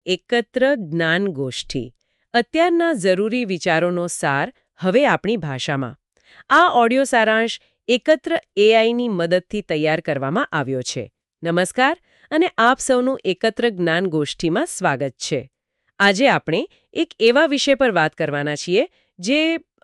એકત્ર જ્ઞાન ગોષ્ઠી અત્યારના જરૂરી વિચારોનો સાર હવે આપણી ભાષામાં. આ ઓડિયો સારાંશ એકત્ર એઆઈની મદદથી તૈયાર કરવામાં આવ્યો છે. નમસ્કાર અને આપ સૌનું એકત્ર જ્ઞાન ગોષ્ઠીમાં સ્વાગત છે. આજે આપણે એક એવા વિષય પર વાત કરવાના છીએ જે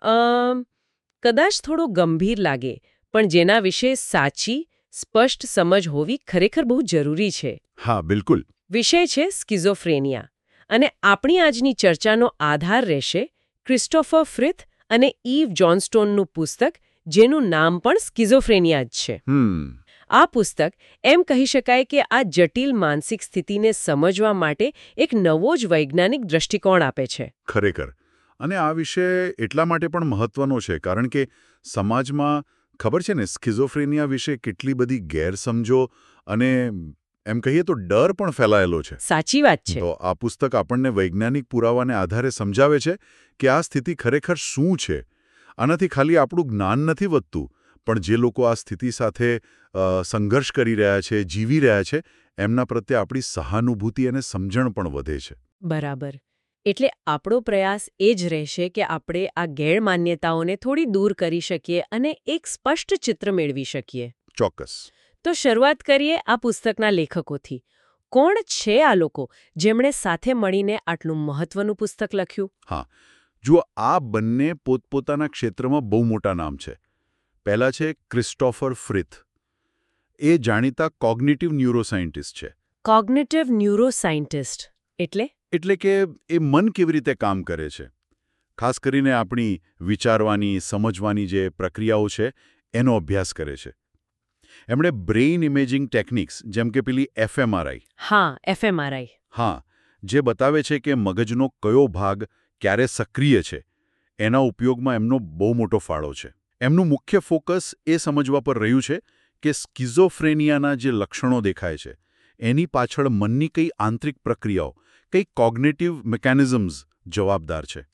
કદાચ થોડો ગંભીર લાગે, પણ જેના વિશે સાચી સ્પષ્ટ સમજ હોવી ખરેખર બહુ જરૂરી છે. હા, બિલકુલ. વિષય છે સ્કિઝોફ્રેનિયા, અને આપણી આજની ચર્ચાનો આધાર રહેશે ક્રિસ્ટોફર ફ્રિથ અને ઇવ જોન્સ્ટોનનું પુસ્તક, જેનું નામ પણ સ્કિઝોફ્રેનિયા જ છે. આ પુસ્તક એમ કહી શકાય કે આ જટિલ માનસિક સ્થિતિને સમજવા માટે એક નવો જ વૈજ્ઞાનિક દૃષ્ટિકોણ આપે છે. ખરેખર. અને આ વિષય એટલા માટે પણ મહત્વનો છે કારણ કે સમાજમાં ખબર છે ને, સ્કિઝોફ્રેનિયા વિશે કેટલી બધી ગેરસમજો અને એમ કહીએ તો ડર પણ ફેલાયેલો છે. સાચી વાત છે. તો આ પુસ્તક આપણને વૈજ્ઞાનિક પુરાવાને આધારે સમજાવે છે કે આ સ્થિતિ ખરેખર શું છે. આનાથી ખાલી આપણું જ્ઞાન નથી વધતું, પણ જે લોકો આ સ્થિતિ સાથે સંઘર્ષ કરી રહ્યા છે, જીવી રહ્યા છે, એમના પ્રત્યે આપણી સહાનુભૂતિ અને સમજણ પણ વધે છે. બરાબર. એટલે આપણો પ્રયાસ એ જ રહેશે કે આપણે આ ગેરમાન્યતાઓને થોડી દૂર કરી શકીએ અને એક સ્પષ્ટ ચિત્ર મેળવી શકીએ. ચોક્કસ. તો શરૂઆત કરીએ આ પુસ્તકના લેખકોથી. કોણ છે આ લોકો જેમણે સાથે મળીને આટલું મહત્વનું પુસ્તક લખ્યું? હા, જુઓ, આ બંને પોતપોતાના ક્ષેત્રમાં બહુ મોટા નામ છે. પહેલા છે ક્રિસ્ટોફર ફ્રિથ. એ જાણીતા કોગ્નિટિવ ન્યુરોસાયન્ટિસ્ટ છે. કોગ્નિટિવ ન્યુરોસાયન્ટિસ્ટ એટલે કે એ મન કેવી રીતે કામ કરે છે, ખાસ કરીને આપણી વિચારવાની, સમજવાની જે પ્રક્રિયાઓ છે, એનો અભ્યાસ કરે છે. એમણે બ્રેઇન ઇમેજિંગ ટેકનિક્સ, જેમ કે પેલી એફએમઆરઆઈ. હા, એફએમઆરઆઈ. હા, જે બતાવે છે કે મગજનો કયો ભાગ ક્યારે સક્રિય છે, એના ઉપયોગમાં એમનો બહુ મોટો ફાળો છે. એમનું મુખ્ય ફોકસ એ સમજવા પર રહ્યું છે કે સ્કિઝોફ્રેનિયાના જે લક્ષણો દેખાય છે, એની પાછળ મનની કઈ આંતરિક પ્રક્રિયાઓ, કઈ કોગ્નિટિવ મિકેનિઝમ્સ જવાબદાર છે.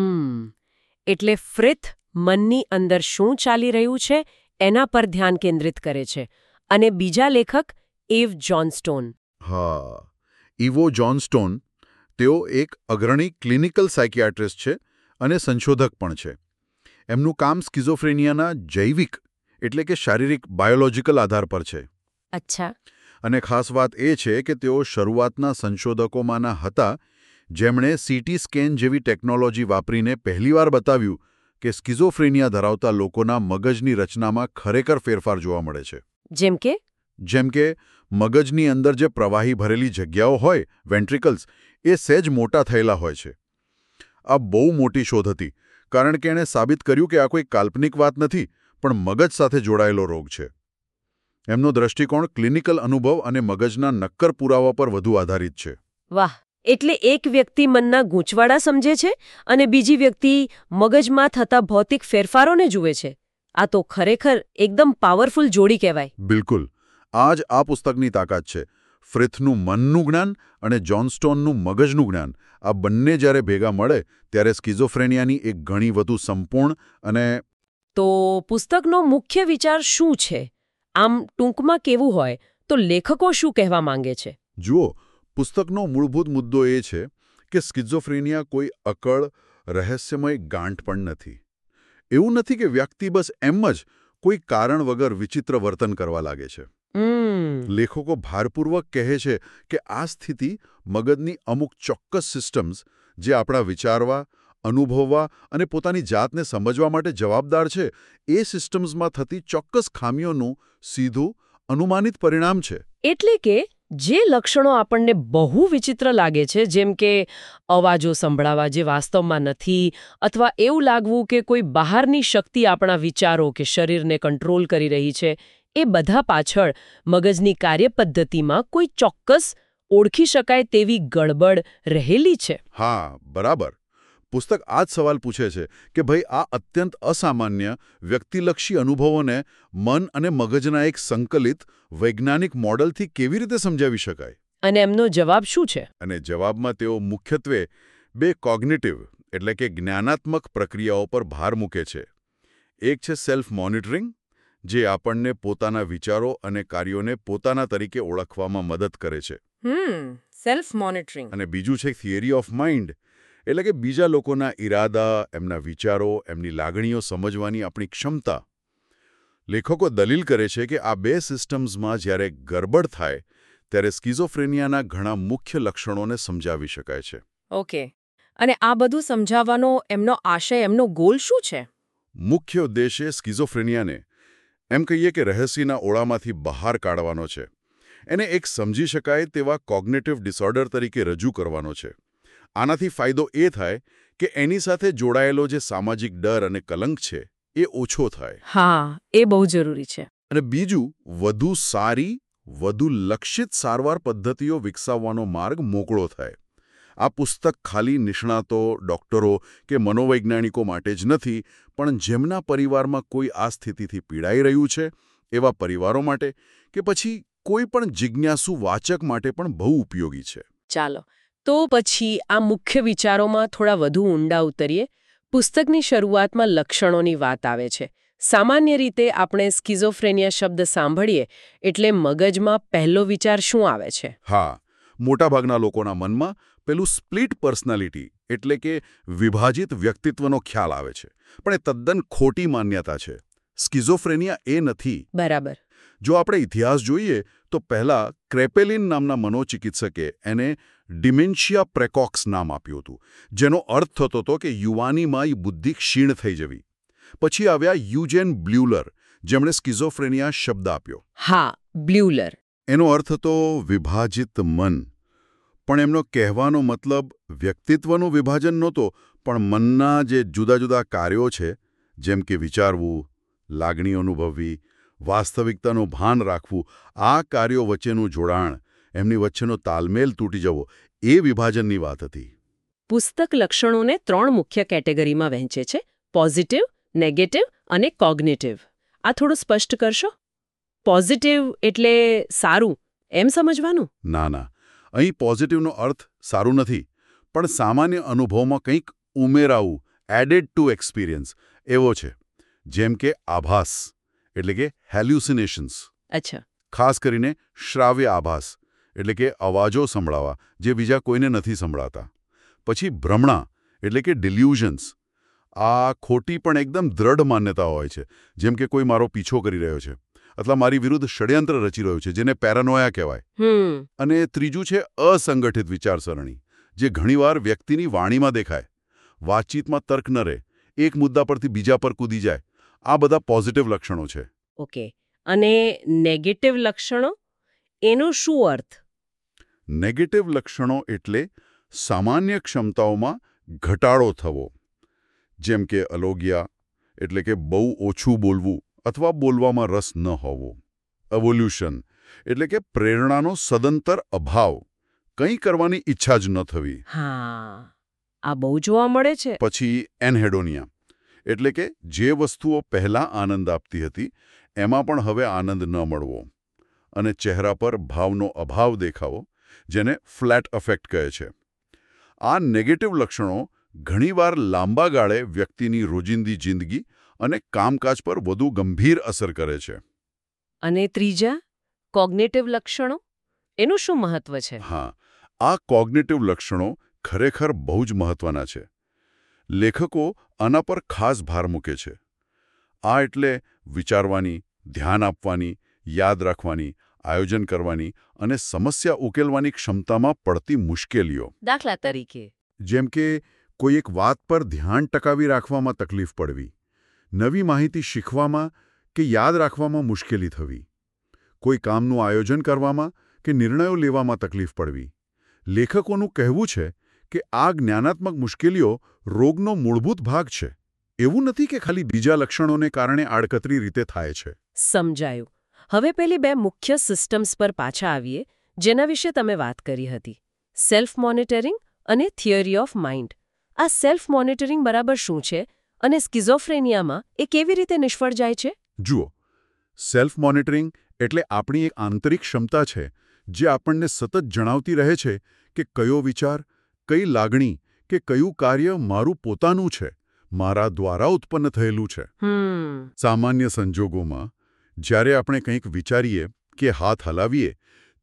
એટલે ફ્રિથ મનની અંદર શું ચાલી રહ્યું છે એના પર ધ્યાન કેન્દ્રિત કરે છે. અને બીજા લેખક ઇવ જોન્સ્ટોન. હા, ઇવો જોન્સ્ટોન. તેઓ એક અગ્રણી ક્લિનિકલ સાયકિયાટ્રિસ્ટ છે અને સંશોધક પણ છે. એમનું કામ સ્કિઝોફ્રેનિયાના જૈવિક એટલે કે શારીરિક બાયોલોજીકલ આધાર પર છે. અચ્છા. અને ખાસ વાત એ છે કે તેઓ શરૂઆતના સંશોધકોમાંના હતા જેમણે સીટી સ્કેન જેવી ટેકનોલોજી વાપરીને પહેલીવાર બતાવ્યું કે સ્કિઝોફ્રેનિયા ધરાવતા લોકોના મગજની રચનામાં ખરેખર ફેરફાર જોવા મળે છે. જેમ કે મગજની અંદર જે પ્રવાહી ભરેલી જગ્યાઓ હોય, વેન્ટ્રિકલ્સ, એ સહેજ મોટા થયેલા હોય છે. આ બહુ મોટી શોધ હતી કારણ કે એણે સાબિત કર્યું કે આ કોઈ કાલ્પનિક વાત નથી, પણ મગજ સાથે જોડાયેલો રોગ છે. એમનો દ્રષ્ટિકોણ ક્લિનિકલ અનુભવ અને મગજના નક્કર પુરાવા પર વધુ આધારિત છે. વાહ! એટલે એક વ્યક્તિ મનના ગૂંચવાડા સમજે છે અને બીજી વ્યક્તિ મગજમાં થતા ભૌતિક ફેરફારોને જુએ છે. આ તો ખરેખર એકદમ પાવરફુલ જોડી કહેવાય. બિલકુલ. આ જ આ પુસ્તકની તાકાત છે. ફ્રિથનું મનનું જ્ઞાન અને જોન્સ્ટોનનું મગજનું જ્ઞાન, આ બંને જ્યારે ભેગા મળે ત્યારે સ્કિઝોફ્રેનિયાની એક ઘણી વધુ સંપૂર્ણ અને... તો પુસ્તકનો મુખ્ય વિચાર શું છે? આમ ટૂંકમાં કેવું હોય તો લેખકો શું કહેવા માંગે છે? જુઓ, પુસ્તકનો મૂળભૂત મુદ્દો એ છે કે સ્કિઝોફ્રેનિયા કોઈ અકળ, રહસ્યમય ગાંઠ પણ નથી. એવું નથી કે વ્યક્તિ બસ એમ જ કોઈ કારણ વગર વિચિત્ર વર્તન કરવા લાગે છે. લેખકો ભારપૂર્વક કહે છે કે આ સ્થિતિ મગજની અમુક ચોક્કસ સિસ્ટમ્સ, જે આપણા વિચારવા, અનુભવવા અને પોતાની જાતને સમજવા માટે જવાબદાર છે, એ સિસ્ટમ્સમાં થતી ચોક્કસ ખામીઓનું સીધું અનુમાનિત પરિણામ છે. એટલે કે જે લક્ષણો આપણને બહુ વિચિત્ર લાગે છે, જેમ કે અવાજો સંભળાવા જે વાસ્તવમાં નથી, અથવા એવું લાગવું કે કોઈ બહારની શક્તિ આપણા વિચારો કે શરીરને કંટ્રોલ કરી રહી છે, એ બધા પાછળ મગજની કાર્યપદ્ધતિમાં કોઈ ચોક્કસ ઓળખી શકાય તેવી ગડબડ રહેલી છે. હા, બરાબર. પુસ્તક આ જ સવાલ પૂછે છે કે ભાઈ, આ અત્યંત અસામાન્ય વ્યક્તિલક્ષી અનુભવોને મન અને મગજના એક સંકલિત વૈજ્ઞાનિક મોડલથી કેવી રીતે સમજાવી શકાય? અને એમનો જવાબ શું છે? અને જવાબમાં તેઓ મુખ્યત્વે બે કોગ્નિટિવ એટલે કે જ્ઞાનાત્મક પ્રક્રિયાઓ પર ભાર મૂકે છે. એક છે સેલ્ફ મોનિટરિંગ, જે આપણને પોતાના વિચારો અને કાર્યોને પોતાના તરીકે ઓળખવામાં મદદ કરે છે. Self monitoring. અને બીજું છે થિયરી ઓફ માઇન્ડ, એટલે કે બીજા લોકોના ઈરાદા, એમના વિચારો, એમની લાગણીઓ સમજવાની આપણી ક્ષમતા. લેખકો દલીલ કરે છે કે આ બે સિસ્ટમ્સમાં જ્યારે ગરબડ થાય ત્યારે સ્કિઝોફ્રેનિયાના ઘણા મુખ્ય લક્ષણોને સમજાવી શકાય છે. ઓકે. અને આ બધું સમજાવવાનો એમનો આશય, એમનો ગોલ શું છે? મુખ્ય ઉદ્દેશ્ય સ્કિઝોફ્રેનિયાને એમ કહીએ કે રહસ્યના ઓળામાંથી બહાર કાઢવાનો છે. એને એક સમજી શકાય તેવા કોગ્નેટિવ ડિસઓર્ડર તરીકે રજૂ કરવાનો છે. આનાથી ફાયદો એ થાય કે એની સાથે જોડાયેલો જે સામાજિક ડર અને કલંક છે એ ઓછો થાય. હા, એ બહુ જરૂરી છે. અને બીજું, વધુ સારી, વધુ લક્ષિત સારવાર પદ્ધતિઓ વિકસાવવાનો માર્ગ મોકળો થાય. આ પુસ્તક ખાલી નિષ્ણાતો, ડોક્ટરો કે મનોવૈજ્ઞાનિકો માટે જ નથી, પણ જેમના પરિવારમાં કોઈ આ સ્થિતિથી પીડાઈ રહ્યું છે એવા પરિવારો માટે કે પછી કોઈ પણ જિજ્ઞાસુ વાચક માટે પણ બહુ ઉપયોગી છે. ચાલો, તો પછી આ મુખ્ય વિચારોમાં થોડા વધુ ઊંડા ઉતરીએ. પુસ્તકની શરૂઆતમાં લક્ષણોની વાત આવે છે. સામાન્ય રીતે આપણે સ્કિઝોફ્રેનિયા શબ્દ સાંભળીએ એટલે મગજમાં પહેલો વિચાર શું આવે છે? હા, મોટાભાગના લોકોના મનમાં પેલું સ્પ્લિટ પર્સનાલિટી એટલે કે વિભાજિત વ્યક્તિત્વનો ખ્યાલ આવે છે. પણ એ તદ્દન ખોટી માન્યતા છે. સ્કિઝોફ્રેનિયા એ નથી. બરાબર. જો આપણે ઇતિહાસ જોઈએ તો પહેલા ક્રેપેલિન નામના મનોચિકિત્સકે એને ડિમેન્શિયા પ્રેકોક્સ નામ આપ્યું હતું, જેનો અર્થ થતો હતો કે યુવાનીમાં બુદ્ધિ ક્ષીણ થઈ જવી. પછી આવ્યા યુજેન બ્લ્યુલર, જેમણે સ્કિઝોફ્રેનિયા શબ્દ આપ્યો. હા, બ્લ્યુલર. એનો અર્થ હતો વિભાજિત મન. પણ એમનો કહેવાનો મતલબ વ્યક્તિત્વનું વિભાજન નહોતો, પણ મનના જે જુદા જુદા કાર્યો છે, જેમ કે વિચારવું, લાગણી અનુભવવી, વાસ્તવિકતાનું ભાન રાખવું, આ કાર્યો વચ્ચેનું જોડાણ, એમની વચ્ચેનો તાલમેલ તૂટી જવો, એ વિભાજનની વાત હતી. પુસ્તક લક્ષણોને 3 મુખ્ય કેટેગરીમાં વહેંચે છે: પોઝિટિવ, નેગેટિવ અને કોગ્નિટિવ. આ થોડું સ્પષ્ટ કરશો? પોઝિટિવ એટલે સારું એમ સમજવાનું? ના, અહીં પોઝિટિવનો અર્થ સારું નથી, પણ સામાન્ય અનુભવમાં કંઈક ઉમેરાવું, એડેડ ટુ એક્સપિરિયન્સ એવો છે. જેમ કે આભાસ એટલે કે હેલ્યુસિનેશન્સ. અચ્છા. ખાસ કરીને શ્રાવ્ય આભાસ એટલે કે અવાજો સંભળાવા જે બીજા કોઈને નથી સંભળાતા. પછી ભ્રમણા એટલે કે ડિલ્યુઝન્સ. આ ખોટી પણ એકદમ દ્રઢ માન્યતા હોય છે, જેમ કે કોઈ મારો પીછો કરી રહ્યો છે અથવા મારી વિરુદ્ધ ષડયંત્ર રચી રહ્યું છે, જેને પેરાનોયા કહેવાય. અને ત્રીજું છે અસંગઠિત વિચારસરણી, જે ઘણીવાર વ્યક્તિની વાણીમાં દેખાય. વાતચીતમાં તર્ક ન રહે, એક મુદ્દા પરથી બીજા પર કૂદી જાય. આ બધા પોઝિટિવ લક્ષણો છે. ઓકે. અને નેગેટિવ લક્ષણો, એનો શું અર્થ? નેગેટિવ લક્ષણો એટલે સામાન્ય ક્ષમતાઓમાં ઘટાડો થવો. જેમ કે અલોગ્યા એટલે કે બહુ ઓછું બોલવું અથવા બોલવામાં રસ ન હોવો. એવોલ્યુશન એટલે કે પ્રેરણાનો સદંતર અભાવ, કંઈ કરવાની ઈચ્છા જ ન થવી. હા, આ બહુ જોવા મળે છે. પછી એનહેડોનિયા એટલે કે જે વસ્તુઓ પહેલાં આનંદ આપતી હતી એમાં પણ હવે આનંદ ન મળવો. અને ચહેરા પર ભાવનો અભાવ દેખાવો, જેને ફ્લેટ અફેક્ટ કહે છે. આ નેગેટિવ લક્ષણો ઘણીવાર લાંબા ગાળે વ્યક્તિની રોજિંદી જિંદગી અને કામકાજ પર વધુ ગંભીર અસર કરે છે. અને ત્રીજા, કોગ્નિટિવ લક્ષણો, એનું શું મહત્વ છે? હા, આ કોગ્નિટિવ લક્ષણો ખરેખર બહુ જ મહત્વના છે. લેખકો આના પર ખાસ ભાર મૂકે છે. આ એટલે વિચારવાની, ધ્યાન આપવાની, યાદ રાખવાની, આયોજન કરવાની અને સમસ્યા ઉકેલવાની ક્ષમતામાં પડતી મુશ્કેલીઓ. દાખલા તરીકે, જેમ કે કોઈ એક વાત પર ધ્યાન ટકાવી રાખવામાં તકલીફ પડવી, નવી માહિતી શીખવામાં કે યાદ રાખવામાં મુશ્કેલી થવી, કોઈ કામનું આયોજન કરવામાં કે નિર્ણયો લેવામાં તકલીફ પડવી. લેખકોનું કહેવું છે કે આ જ્ઞાનાત્મક મુશ્કેલીઓ રોગનો મૂળભૂત ભાગ છે. એવું નથી કે ખાલી બીજા લક્ષણોને કારણે આડકતરી રીતે થાય છે. સમજાયું. હવે પેલી 2 મુખ્ય સિસ્ટમ્સ પર પાછા આવીએ, જેના વિશે તમે વાત કરી હતી: સેલ્ફ મોનિટરિંગ અને થિયરી ઓફ માઇન્ડ. આ સેલ્ફ મોનિટરિંગ બરાબર શું છે અને સ્કિઝોફ્રેનિયામાં એ કેવી રીતે નિષ્ફળ જાય છે? જુઓ, સેલ્ફ મોનિટરિંગ એટલે આપણી એક આંતરિક ક્ષમતા છે જે આપણને સતત જણાવતી રહે છે કે કયો વિચાર, કઈ લાગણી કે કયું કાર્ય મારું પોતાનું છે, મારા દ્વારા ઉત્પન્ન થયેલું છે. સામાન્ય સંજોગોમાં જ્યારે આપણે કંઈક વિચારીએ કે હાથ હલાવીએ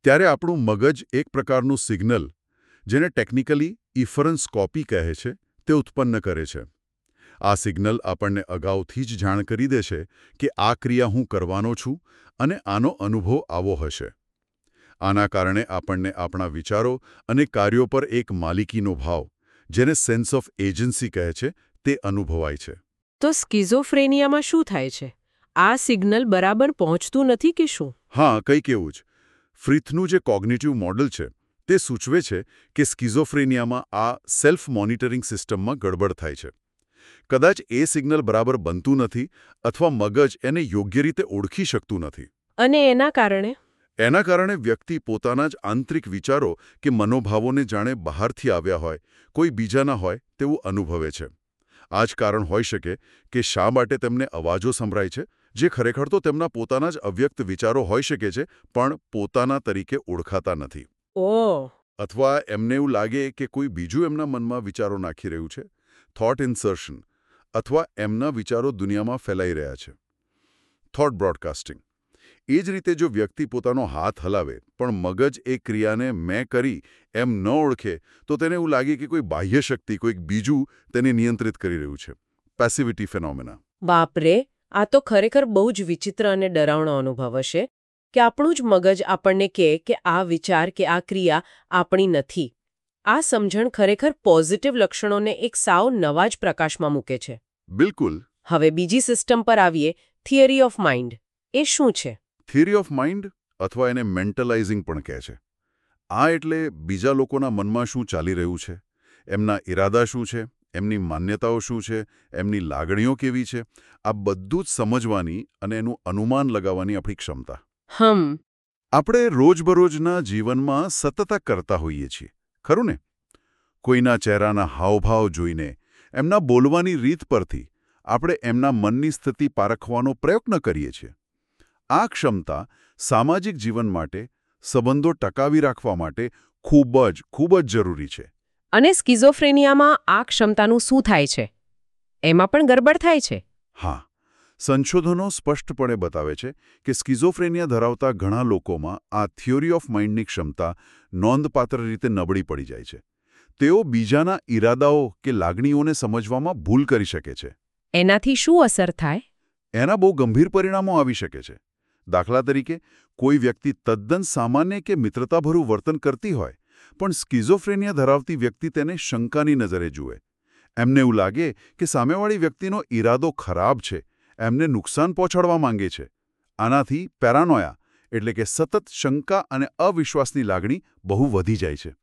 ત્યારે આપણું મગજ એક પ્રકારનું સિગ્નલ, જેને ટેકનિકલી ઇફરન્સ કોપી કહે છે, તે ઉત્પન્ન કરે છે. આ સિગ્નલ આપણને અગાઉથી જ જાણ કરી દે છે કે આ ક્રિયા હું કરવાનો છું અને આનો અનુભવ આવો હશે. આના કારણે આપણને આપણા વિચારો અને કાર્યો પર એક માલિકીનો ભાવ, જેને સેન્સ ઓફ એજન્સી કહે છે, તે અનુભવાય છે. તો સ્કિઝોફ્રેનિયામાં શું થાય છે? આ સિગ્નલ બરાબર પહોંચતું નથી કે શું? હા, કંઈક એવું જ. ફ્રીથનું જે કોગ્નિટિવ મોડલ છે, તે સૂચવે છે કે સ્કિઝોફ્રેનિયામાં આ સેલ્ફ મોનિટરિંગ સિસ્ટમમાં ગડબડ થાય છે. કદાચ એ સિગ્નલ બરાબર બનતું નથી અથવા મગજ એને યોગ્ય રીતે ઓળખી શકતું નથી. અને એના કારણે? એના કારણે વ્યક્તિ પોતાના જ આંતરિક વિચારો કે મનોભાવોને જાણે બહારથી આવ્યા હોય, કોઈ બીજાના હોય તેવું અનુભવે છે. આ જ કારણ હોઈ શકે કે શા માટે તેમને અવાજો સંભળાય છે, જે ખરેખર તો તેમના પોતાના જ અવ્યક્ત વિચારો હોઈ શકે છે, પણ પોતાના તરીકે ઓળખાતા નથી. ઓહ! અથવા એમને એવું લાગે કે કોઈ બીજું એમના મનમાં વિચારો નાખી રહ્યું છે, થોટ ઇન્સર્શન, અથવા એમના વિચારો દુનિયામાં ફેલાઈ રહ્યા છે. Thought broadcasting. એ જ રીતે જો વ્યક્તિ પોતાનો હાથ હલાવે પણ મગજ એ ક્રિયાને મેં કરી એમ ન ઓળખે, તો તેને એવું લાગે કે કોઈ બાહ્ય શક્તિ, કોઈક બીજું તેને નિયંત્રિત કરી રહ્યું છે. પેસિવિટી ફેનોમેના. બાપરે, આ તો ખરેખર બહુ જ વિચિત્ર અને ડરાવણો અનુભવ હશે કે આપણું જ મગજ આપણને કહે કે આ વિચાર કે આ ક્રિયા આપણી નથી. આ સમજણ ખરેખર પોઝિટિવ લક્ષણોને એક સાવ નવા જ પ્રકાશમાં મૂકે છે. બિલકુલ. હવે બીજી સિસ્ટમ પર આવીએ, થિયરી ઓફ માઇન્ડ. એ શું છે? થિયરી ઓફ માઇન્ડ, અથવા એને મેન્ટલાઇઝિંગ પણ કહે છે. આ એટલે બીજા લોકોના મનમાં શું ચાલી રહ્યું છે, એમના ઈરાદા શું છે, એમની માન્યતાઓ શું છે, એમની લાગણીઓ કેવી છે, આ બધું જ સમજવાની અને એનું અનુમાન લગાવવાની આપણી ક્ષમતા. આપણે રોજબરોજના જીવનમાં સતત કરતા હોઈએ છીએ, ખરું ને? કોઈના ચહેરાના હાવભાવ જોઈને, એમના બોલવાની રીત પરથી આપણે એમના મનની સ્થિતિ પારખવાનો પ્રયત્ન કરીએ છીએ. આ ક્ષમતા સામાજિક જીવન માટે, સંબંધો ટકાવી રાખવા માટે ખૂબ જ જરૂરી છે. અને સ્કિઝોફ્રેનિયામાં આ ક્ષમતાનું શું થાય છે? એમાં પણ ગડબડ થાય છે? હા, સંશોધનો સ્પષ્ટપણે બતાવે છે કે સ્કિઝોફ્રેનિયા ધરાવતા ઘણા લોકોમાં આ થિયોરી ઓફ માઇન્ડની ક્ષમતા નોંધપાત્ર રીતે નબળી પડી જાય છે. તેઓ બીજાના ઈરાદાઓ કે લાગણીઓને સમજવામાં ભૂલ કરી શકે છે. એનાથી શું અસર થાય? એના બહુ ગંભીર પરિણામો આવી શકે છે. દાખલા તરીકે, કોઈ વ્યક્તિ તદ્દન સામાન્ય કે મિત્રતાભર્યું વર્તન કરતી હોય, પણ સ્કિઝોફ્રેનિયા ધરાવતી વ્યક્તિ તેને શંકાની નજરે જુએ. એમને એવું લાગે કે સામેવાળી વ્યક્તિનો ઈરાદો ખરાબ છે, એમને નુકસાન પહોંચાડવા માંગે છે. આનાથી પેરાનોયા, એટલે કે સતત શંકા અને અવિશ્વાસની લાગણી બહુ વધી જાય છે.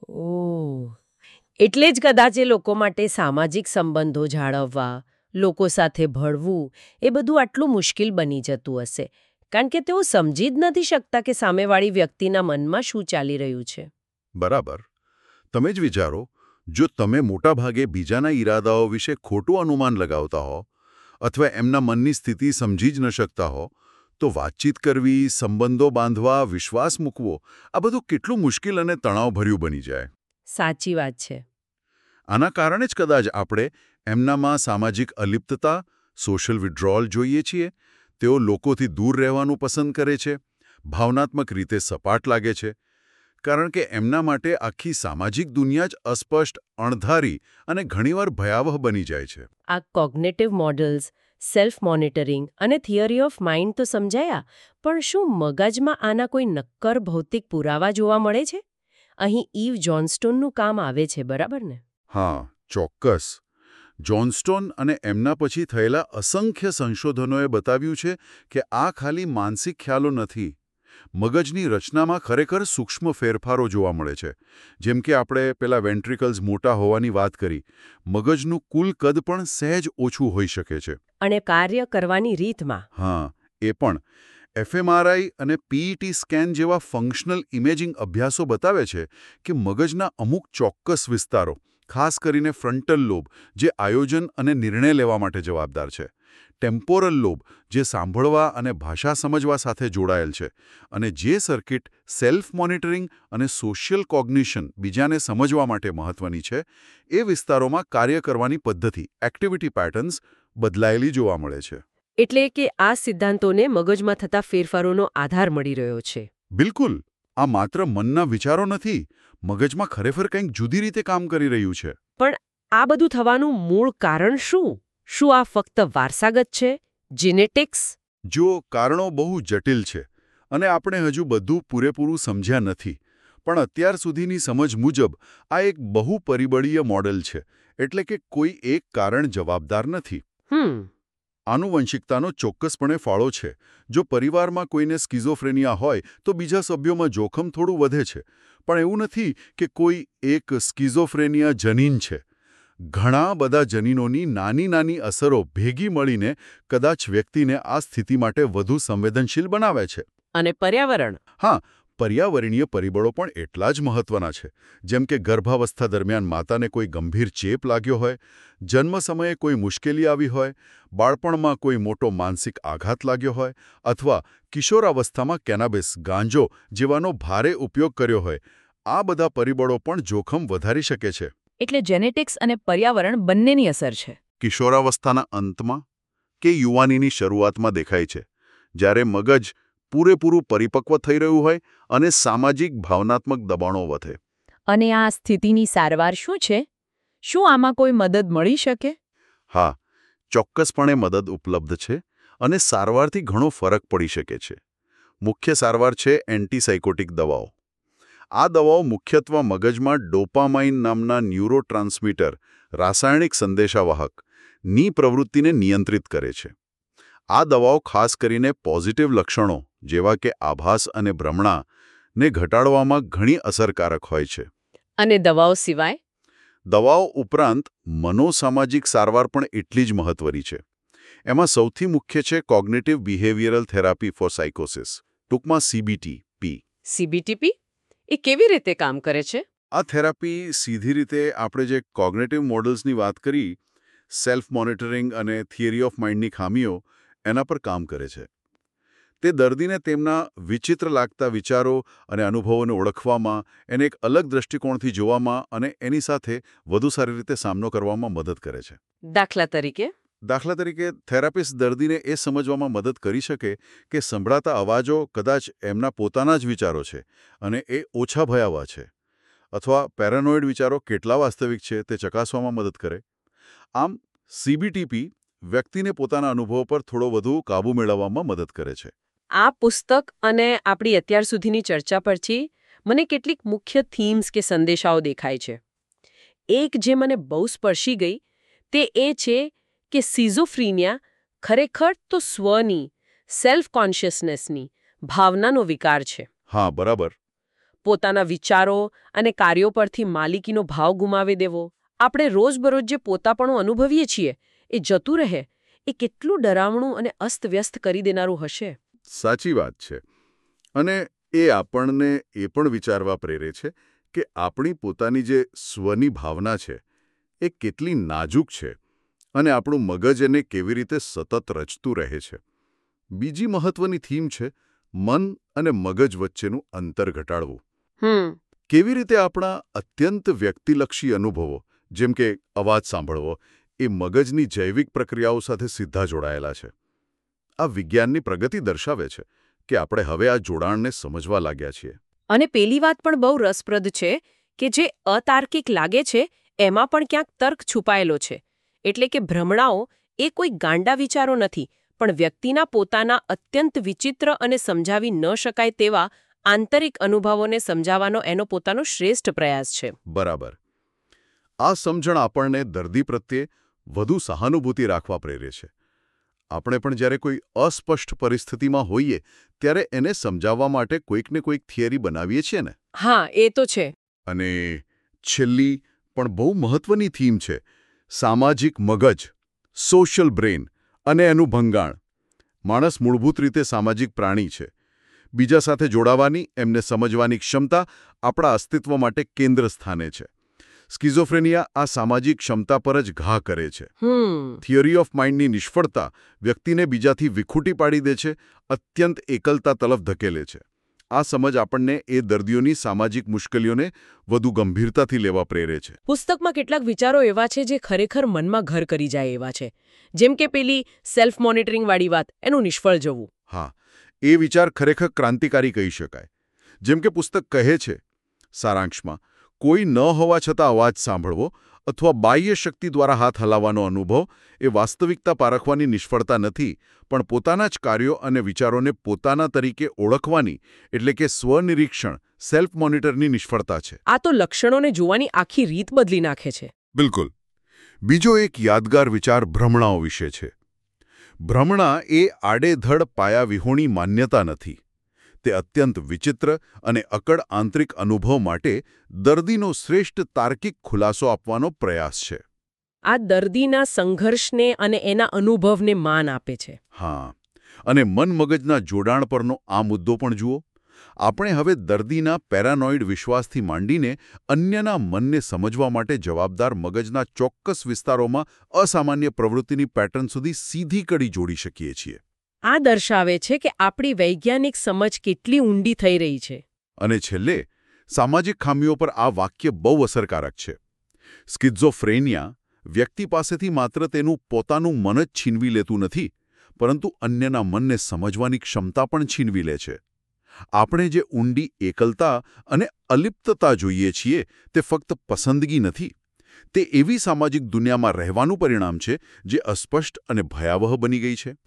ઓહ! એટલે જ કદાચ એ લોકો માટે સામાજિક સંબંધો જાળવવા, લોકો સાથે ભળવું, એ બધું આટલું મુશ્કેલ બની જતું હશે. કારણ કે તેઓ સમજી જ નથી શકતા કે સામેવાળી વ્યક્તિના મનમાં શું ચાલી રહ્યું છે. બરાબર. તમે જ વિચારો, જો તમે મોટાભાગે બીજાના ઈરાદાઓ વિશે ખોટું અનુમાન લગાવતા હો, અથવા એમના મનની સ્થિતિ સમજી જ ન શકતા હો, તો વાતચીત કરવી, સંબંધો બાંધવા, વિશ્વાસ મૂકવો, આ બધું કેટલું મુશ્કેલ અને તણાવભર્યું બની જાય. સાચી વાત છે. આના કારણે જ કદાચ આપણે એમનામાં સામાજિક અલિપ્તતા, સોશિયલ વિડ્રોલ જોઈએ છીએ. તેઓ લોકોથી દૂર રહેવાનું પસંદ કરે છે, ભાવનાત્મક રીતે સપાટ લાગે છે, કારણ કે એમના માટે આખી સામાજિક દુનિયા જ અસ્પષ્ટ, અણધારી અને ઘણીવાર ભયાવહ બની જાય છે. આ કોગ્નેટિવ મોડલ્સ, સેલ્ફ મોનિટરિંગ અને થિયરી ઓફ માઇન્ડ તો સમજાયા, પણ શું મગજમાં આના કોઈ નક્કર ભૌતિક પુરાવા જોવા મળે છે? અહીં ઈવ જોન્સ્ટોનનું કામ આવે છે, બરાબર ને? હા, ચોક્કસ. જોન્સ્ટોન અને એમના પછી થયેલા અસંખ્ય સંશોધનોએ બતાવ્યું છે કે આ ખાલી માનસિક ખ્યાલો નથી. મગજની રચનામાં ખરેખર સૂક્ષ્મ ફેરફારો જોવા મળે છે. જેમ કે આપણે પેલા વેન્ટ્રિકલ્સ મોટા હોવાની વાત કરી, મગજનું કુલ કદ પણ સહેજ ઓછું હોઈ શકે છે. અને કાર્ય કરવાની રીતમાં? હા, એ પણ. એફએમઆરઆઈ અને પીઈટી સ્કેન જેવા ફંક્શનલ ઇમેજિંગ અભ્યાસો બતાવે છે કે મગજના અમુક ચોક્કસ વિસ્તારો, ખાસ કરીને ફ્રન્ટલ લોબ, જે આયોજન અને નિર્ણય લેવા માટે જવાબદાર છે, ટેમ્પોરલ લોબ, જે સાંભળવા અને ભાષા સમજવા સાથે જોડાયેલ છે, અને જે સર્કિટ સેલ્ફ મોનિટરિંગ અને સોશિયલ કોગ્નિશન, બીજાને સમજવા માટે મહત્વની છે, એ વિસ્તારોમાં કાર્ય કરવાની પદ્ધતિ, એક્ટિવિટી પેટર્ન્સ બદલાયેલી જોવા મળે છે. એટલે કે આ સિદ્ધાંતોને મગજમાં થતા ફેરફારોનો આધાર મળી રહ્યો છે. બિલકુલ. આ માત્ર મનના વિચારો નથી, મગજમાં ખરેખર કંઈક જુદી રીતે કામ કરી રહ્યું છે. પણ આ બધું થવાનું મૂળ કારણ શું? શું આ ફક્ત વારસાગત છે, જીનેટિક્સ? જો કારણો બહુ જટિલ છે અને આપણે હજુ બધું પૂરેપૂરું સમજ્યા નથી, પણ અત્યાર સુધીની સમજ મુજબ આ એક બહુ પરિબળીય મોડેલ છે, એટલે કે કોઈ એક કારણ જવાબદાર નથી. આનુવંશિકતાનો ચોક્કસપણે ફાળો છે. જો પરિવારમાં કોઈને સ્કિઝોફ્રેનિયા હોય તો બીજા સભ્યોમાં જોખમ થોડું વધે છે, પણ એવું નથી કે કોઈ એક સ્કિઝોફ્રેનિયા જનીન છે. ઘણા બધા જનીનોની નાની નાની અસરો ભેગી મળીને કદાચ વ્યક્તિને આ સ્થિતિ માટે વધુ સંવેદનશીલ બનાવે છે. અને પર્યાવરણ? હા, પર્યાવરણીય પરિબળો પણ એટલા જ મહત્વના છે. જેમ કે ગર્ભાવસ્થા દરમિયાન માતાને કોઈ ગંભીર ચેપ લાગ્યો હોય, જન્મ સમયે કોઈ મુશ્કેલી આવી હોય, બાળપણમાં કોઈ મોટો માનસિક આઘાત લાગ્યો હોય, અથવા કિશોરાવસ્થામાં કેનાબિસ, ગાંજો જેવાનો ભારે ઉપયોગ કર્યો હોય, આ બધા પરિબળો પણ જોખમ વધારી શકે છે. એટલે જેનેટિક્સ અને પર્યાવરણ બંનેની અસર છે. કિશોરાવસ્થાના અંતમાં કે યુવાનીની શરૂઆતમાં દેખાય છે, જ્યારે મગજ પૂરેપૂરું પરિપક્વ થઈ રહ્યું હોય અને સામાજિક ભાવનાત્મક દબાણો વધે. અને આ સ્થિતિની સારવાર શું છે? શું આમાં કોઈ મદદ મળી શકે? હા, ચોક્કસપણે મદદ ઉપલબ્ધ છે અને સારવારથી ઘણો ફરક પડી શકે છે. મુખ્ય સારવાર છે એન્ટીસાયકોટિક દવાઓ. આ દવાઓ મુખ્યત્વે મગજમાં ડોપામાઇન નામના ન્યુરોટ્રાન્સમીટર, રાસાયણિક સંદેશાવાહક ની પ્રવૃત્તિને નિયંત્રિત કરે છે. આ દવાઓ ખાસ કરીને પોઝિટિવ લક્ષણો જેવા કે આભાસ અને ભ્રમણા ને ઘટાડવામાં ઘણી અસરકારક હોય છે. અને દવાઓ સિવાય? દવાઓ ઉપરાંત મનોસામાજિક સારવાર પણ એટલી જ મહત્વની છે. એમાં સૌથી મુખ્ય છે કોગ્નિટિવ બિહેવિયરલ થેરાપી ફોર સાયકોસિસ, ટૂંકમાં CBT-P. CBT-P? એ કેવી રીતે કામ કરે છે? આ થેરાપી સીધી રીતે આપણે જે કોગ્નિટિવ મોડલ્સની વાત કરી, સેલ્ફ મોનિટરિંગ અને થિયરી ઓફ માઇન્ડની ખામીઓ, એના પર કામ કરે છે. તે દર્દીને તેમના વિચિત્ર લાગતા વિચારો અને અનુભવોને ઓળખવામાં, એને એક અલગ દૃષ્ટિકોણથી જોવામાં અને એની સાથે વધુ સારી રીતે સામનો કરવામાં મદદ કરે છે. દાખલા તરીકે? દાખલા તરીકે, થેરાપિસ્ટ દર્દીને એ સમજવામાં મદદ કરી શકે કે સંભળાતા અવાજો કદાચ એમના પોતાના જ વિચારો છે અને એ ઓછા ભયાવહ છે, અથવા પેરાનોઇડ વિચારો કેટલા વાસ્તવિક છે તે ચકાસવામાં મદદ કરે. આમ, CBT-P વ્યક્તિને પોતાના અનુભવો પર થોડો વધુ કાબૂ મેળવવામાં મદદ કરે છે. આ પુસ્તક અને આપણી અત્યાર સુધીની ચર્ચા પરથી મને કેટલીક મુખ્ય થીમ્સ કે સંદેશાઓ દેખાય છે. એક જે મને બહુ સ્પર્શી ગઈ તે એ છે કે સિઝોફ્રીનિયા ખરેખર તો સ્વની, સેલ્ફ કોન્શિયસનેસની ભાવનાનો વિકાર છે. હા, બરાબર. પોતાના વિચારો અને કાર્યો પરથી માલિકીનો ભાવ ગુમાવી દેવો, આપણે રોજબરોજ જે પોતાપણું અનુભવીએ છીએ એ જતું રહે, એ કેટલું ડરાવણું અને અસ્તવ્યસ્ત કરી દેનારું હશે. સાચી વાત છે. અને એ આપણને એ પણ વિચારવા પ્રેરે છે કે આપણી પોતાની જે સ્વની ભાવના છે એ કેટલી નાજુક છે અને આપણું મગજ એને કેવી રીતે સતત રચતું રહે છે. બીજી મહત્વની થીમ છે મન અને મગજ વચ્ચેનું અંતર ઘટાડવું. કેવી રીતે આપણા અત્યંત વ્યક્તિલક્ષી અનુભવો, જેમ કે અવાજ સાંભળવો, એ મગજની જૈવિક પ્રક્રિયાઓ સાથે સીધા જોડાયેલા છે. આ વિજ્ઞાનની પ્રગતિ દર્શાવે છે કે આપણે હવે આ જોડાણને સમજવા લાગ્યા છીએ. અને પેલી વાત પણ બહુ રસપ્રદ છે કે જે અતાર્કિક લાગે છે એમાં પણ ક્યાંક તર્ક છુપાયેલો છે. એટલે કે ભ્રમણાઓ એ કોઈ ગાંડા વિચારો નથી, પણ વ્યક્તિના પોતાના અત્યંત વિચિત્ર અને સમજાવી ન શકાય તેવા આંતરિક અનુભવોને સમજાવવાનો એનો પોતાનો શ્રેષ્ઠ પ્રયાસ છે. બરાબર. આ સમજણ આપણને દર્દી પ્રત્યે વધુ સહાનુભૂતિ રાખવા પ્રેરે છે. આપણે પણ જ્યારે કોઈ અસ્પષ્ટ પરિસ્થિતિમાં હોઈએ ત્યારે એને સમજાવવા માટે કોઈકને કોઈક થિયરી બનાવીએ છીએ ને. હા, એ તો છે. અને છેલ્લી પણ બહુ મહત્વની થીમ છે સામાજિક મગજ, સોશિયલ બ્રેન અને એનું ભંગાણ. માણસ મૂળભૂત રીતે સામાજિક પ્રાણી છે. બીજા સાથે જોડાવાની, એમને સમજવાની ક્ષમતા આપણા અસ્તિત્વ માટે કેન્દ્ર સ્થાને છે. સ્કિઝોફ્રેનિયા આ સામાજિક ક્ષમતા પર જ ઘા કરે છે. થિયરી ઓફ માઇન્ડની નિષ્ફળતા વ્યક્તિને બીજાથી વિખૂટી પાડી દે છે, અત્યંત એકલતા તરફ ધકેલે છે. આ સમજ આપણને એ દર્દીઓની સામાજિક મુશ્કેલીઓને વધુ ગંભીરતાથી લેવા પ્રેરે છે. પુસ્તકમાં કેટલાક વિચારો એવા છે જે ખરેખર મનમાં ઘર કરી જાય એવા છે. જેમ કે પેલી સેલ્ફ મોનિટરિંગ વાળી વાત, એનું નિષ્ફળ જવું. હા, એ વિચાર ખરેખર ક્રાંતિકારી કહી શકાય. જેમ કે પુસ્તક કહે છે, સારાંશમાં, કોઈ ન હોવા છતાં અવાજ સાંભળવો અથવા બાહ્ય શક્તિ દ્વારા હાથ હલાવવાનો અનુભવ એ વાસ્તવિકતા પારખવાની નિષ્ફળતા નથી, પણ પોતાના જ કાર્યો અને વિચારોને પોતાના તરીકે ઓળખવાની એટલે કે સ્વનિરીક્ષણ, સેલ્ફ મોનિટરની નિષ્ફળતા છે. આ તો લક્ષણોને જોવાની આખી રીત બદલી નાખે છે. બિલકુલ. બીજો એક યાદગાર વિચાર ભ્રમણાઓ વિશે છે. ભ્રમણા એ આડેધડ પાયાવિહોણી માન્યતા નથી. તે અત્યંત વિચિત્ર અને અકળ આંતરિક અનુભવ માટે દર્દીનો શ્રેષ્ઠ તાર્કિક ખુલાસો આપવાનો પ્રયાસ છે. આ દર્દીના સંઘર્ષને અને એના અનુભવને માન આપે છે. હા, અને મન-મગજના જોડાણ પરનો આ મુદ્દો પણ જુઓ. આપણે હવે દર્દીના પેરાનોઇડ વિશ્વાસથી માંડીને અન્યના મનને સમજવા માટે જવાબદાર મગજના ચોક્કસ વિસ્તારોમાં અસામાન્ય પ્રવૃત્તિની પેટર્ન સુધી સીધી કડી જોડી શકીએ છીએ. આ દર્શાવે છે કે આપણી વૈજ્ઞાનિક સમજ કેટલી ઊંડી થઈ રહી છે. અને છેલ્લે, સામાજિક ખામીઓ પર આ વાક્ય બહુ અસરકારક છે. સ્કિઝોફ્રેનિયા વ્યક્તિ પાસેથી માત્ર તેનું પોતાનું મન જ છીનવી લેતું નથી, પરંતુ અન્યના મનને સમજવાની ક્ષમતા પણ છીનવી લે છે. આપણે જે ઊંડી એકલતા અને અલિપ્તતા જોઈએ છીએ તે ફક્ત પસંદગી નથી. તે એવી સામાજિક દુનિયામાં રહેવાનું પરિણામ છે જે અસ્પષ્ટ અને ભયાવહ બની ગઈ છે.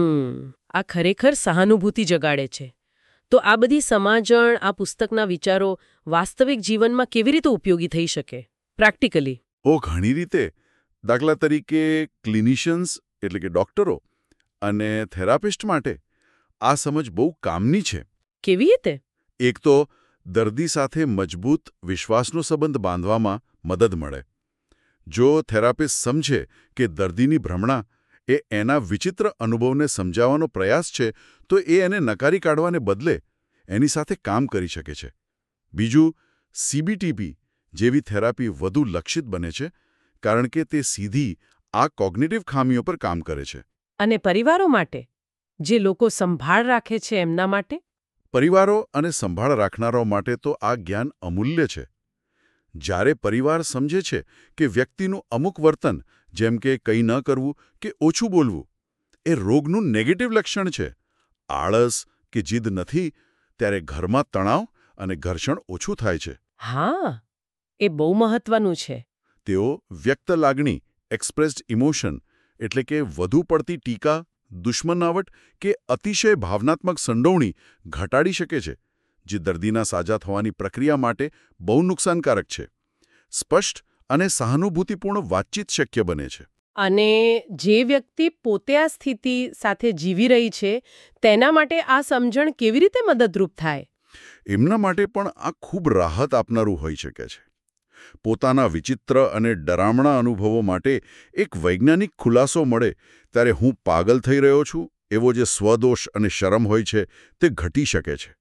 આ ખરેખર સહાનુભૂતિ જગાડે છે. તો આ બધી સમજણ, આ પુસ્તકના વિચારો વાસ્તવિક જીવનમાં કેવી રીતે ઉપયોગી થઈ શકે પ્રેક્ટિકલી? ઘણી રીતે. દાખલા તરીકે ક્લિનિશિયન્સ એટલે કે ડોક્ટરો અને થેરાપિસ્ટ માટે આ સમજ બહુ કામની છે. કેવી રીતે? એક તો દર્દી સાથે મજબૂત વિશ્વાસનો સંબંધ બાંધવામાં મદદ મળે. જો થેરાપિસ્ટ સમજે કે દર્દીની ભ્રમણા એ એના વિચિત્ર અનુભવને સમજાવવાનો પ્રયાસ છે, તો એ એને નકારી કાઢવાને બદલે એની સાથે કામ કરી શકે છે. બીજું, સીબીટીપી જેવી થેરાપી વધુ લક્ષિત બને છે, કારણ કે તે સીધી આ કોગ્નિટિવ ખામીઓ પર કામ કરે છે. અને પરિવારો માટે, જે લોકો સંભાળ રાખે છે એમના માટે? પરિવારો અને સંભાળ રાખનારાઓ માટે તો આ જ્ઞાન અમૂલ્ય છે. જ્યારે પરિવાર સમજે છે કે વ્યક્તિનું અમુક વર્તન, જેમ કે કંઈ ન કરવું કે ઓછું બોલવું, એ રોગનું નેગેટિવ લક્ષણ છે, આળસ કે જીદ નથી, ત્યારે ઘરમાં તણાવ અને ઘર્ષણ ઓછું થાય છે. હા, એ બહુ મહત્વનું છે. તેઓ વ્યક્ત લાગણી, એક્સપ્રેસ્ડ ઇમોશન, એટલે કે વધુ પડતી ટીકા, દુશ્મનાવટ કે અતિશય ભાવનાત્મક સંડોવણી ઘટાડી શકે છે, જે દર્દીના સાજા થવાની પ્રક્રિયા માટે બહુ નુકસાનકારક છે. સ્પષ્ટ અને સહાનુભૂતિપૂર્ણ વાતચીત શક્ય બને છે. અને જે વ્યક્તિ પોતે આ સ્થિતિ સાથે જીવી રહી છે તેના માટે આ સમજણ કેવી રીતે મદદરૂપ થાય? એમના માટે પણ આ ખૂબ રાહત આપનારું હોઈ શકે છે. પોતાના વિચિત્ર અને ડરામણા અનુભવો માટે એક વૈજ્ઞાનિક ખુલાસો મળે ત્યારે હું પાગલ થઈ રહ્યો છું એવો જે સ્વદોષ અને શરમ હોય છે તે ઘટી શકે છે.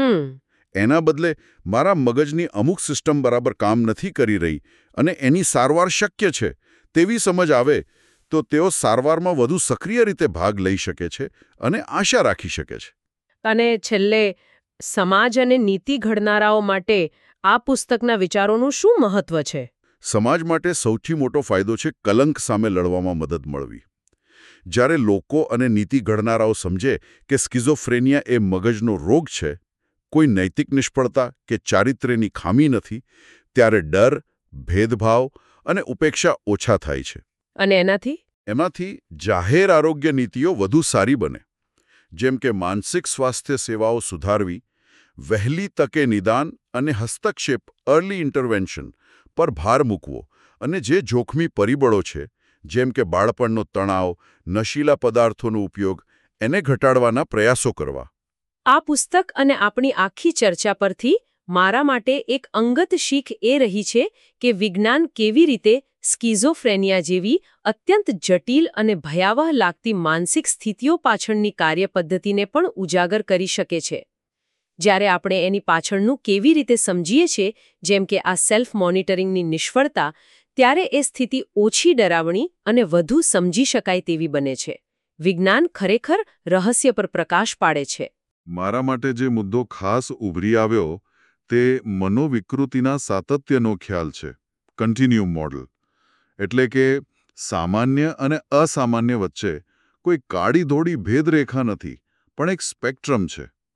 એના બદલે મારા મગજની અમુક સિસ્ટમ બરાબર કામ નથી કરી રહી અને એની સારવાર શક્ય છે તેવી સમજ આવે તો તેઓ સારવારમાં વધુ સક્રિય રીતે ભાગ લઈ શકે છે અને આશા રાખી શકે છે. અને છેલ્લે, સમાજ અને નીતિ ઘડનારાઓ માટે આ પુસ્તકના વિચારોનું શું મહત્વ છે? સમાજ માટે સૌથી મોટો ફાયદો છે કલંક સામે લડવામાં મદદ મળવી. જ્યારે લોકો અને નીતિ ઘડનારાઓ સમજે કે સ્કિઝોફ્રેનિયા એ મગજનો રોગ છે, કોઈ નૈતિક નિષ્ફળતા કે ચારિત્ર્યની ખામી નથી, ત્યારે ડર, ભેદભાવ અને ઉપેક્ષા ઓછા થાય છે. અને એનાથી જાહેર આરોગ્ય નીતિઓ વધુ સારી બને. જેમ કે માનસિક સ્વાસ્થ્ય સેવાઓ સુધારવી, વહેલી તકે નિદાન અને હસ્તક્ષેપ અર્લી ઇન્ટરવેન્શન પર ભાર મૂકવો અને જે જોખમી પરિબળો છે, જેમ કે બાળપણનો તણાવ, નશીલા પદાર્થોનો ઉપયોગ, એને ઘટાડવાના પ્રયાસો કરવા. આ પુસ્તક અને આપણી આખી ચર્ચા પરથી મારા માટે એક અંગત શીખ એ રહી છે કે વિજ્ઞાન કેવી રીતે સ્કિઝોફ્રેનિયા જેવી અત્યંત જટિલ અને ભયાવહ લાગતી માનસિક સ્થિતિઓ પાછળની કાર્યપદ્ધતિને પણ ઉજાગર કરી શકે છે. જ્યારે આપણે એની પાછળનું કેવી રીતે સમજીએ છીએ, જેમ કે આ સેલ્ફ મોનિટરિંગની નિષ્ફળતા, ત્યારે એ સ્થિતિ ઓછી ડરાવણી અને વધુ સમજી શકાય તેવી બને છે. વિજ્ઞાન ખરેખર રહસ્ય પર પ્રકાશ પાડે છે. મારા માટે જે મુદ્દો ખાસ ઉભરી આવ્યો તે મનોવિકૃતિના સાતત્યનો ખ્યાલ છે, કન્ટિન્યુમ મોડલ. એટલે કે સામાન્ય અને અસામાન્ય વચ્ચે કોઈ કાળી ધોળી ભેદરેખા નથી, પણ એક સ્પેક્ટ્રમ છે.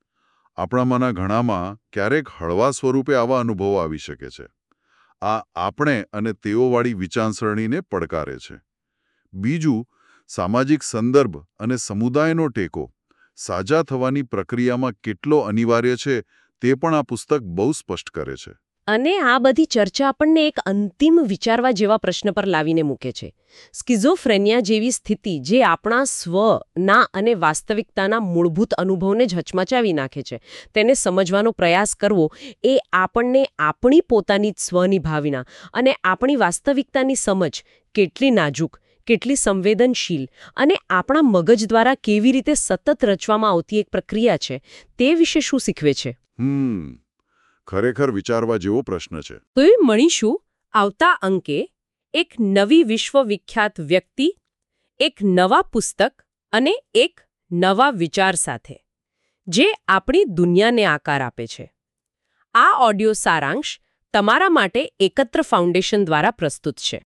આપણામાંના ઘણામાં ક્યારેક હળવા સ્વરૂપે આવા અનુભવો આવી શકે છે. આ આપણે અને તેઓવાળી વિચારસરણીને પડકારે છે. બીજું, સામાજિક સંદર્ભ અને સમુદાયનો ટેકો સાજા થવાની પ્રક્રિયામાં કેટલો અનિવાર્ય છે તે પણ આ પુસ્તક બહુ સ્પષ્ટ કરે છે. અને આ બધી ચર્ચા આપણને એક અંતિમ વિચારવા જેવા પ્રશ્ન પર લાવીને મૂકે છે. સ્કિઝોફ્રેનિયા જેવી સ્થિતિ જે આપણા સ્વના અને વાસ્તવિકતાના મૂળભૂત અનુભવને જ હચમચાવી નાખે છે, તેને સમજવાનો પ્રયાસ કરવો એ આપણને આપણી પોતાની જ સ્વની ભાવના અને આપણી વાસ્તવિકતાની સમજ કેટલી નાજુક, કેટલી સંવેદનશીલ અને આપણા મગજ દ્વારા કેવી રીતે સતત રચવામાં આવતી એક પ્રક્રિયા છે તે વિશે શું શીખવે છે. ખરેખર વિચારવા જેવો પ્રશ્ન છે. તો એ મળીશું આવતા અંકે એક નવી વિશ્વવિખ્યાત વ્યક્તિ, એક નવા પુસ્તક અને એક નવા વિચાર સાથે, જે આપણી દુનિયાને આકાર આપે છે. આ ઓડિયો સારાંશ તમારા માટે એકત્ર ફાઉન્ડેશન દ્વારા પ્રસ્તુત છે.